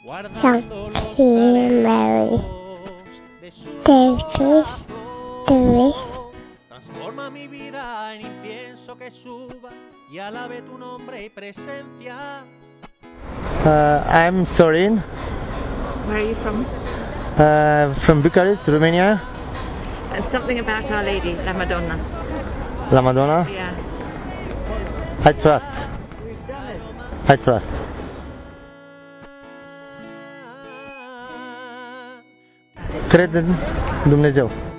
Sancti Mary, Tertius Tuis, transforma mi vida en incienso que suba y alabe tu nombre y presencia. I'm Sorin. Where are you from? From Bucharest, Romania. And something about Our Lady, La Madonna. La Madonna. Yeah. I trust. I trust. Cred în Dumnezeu.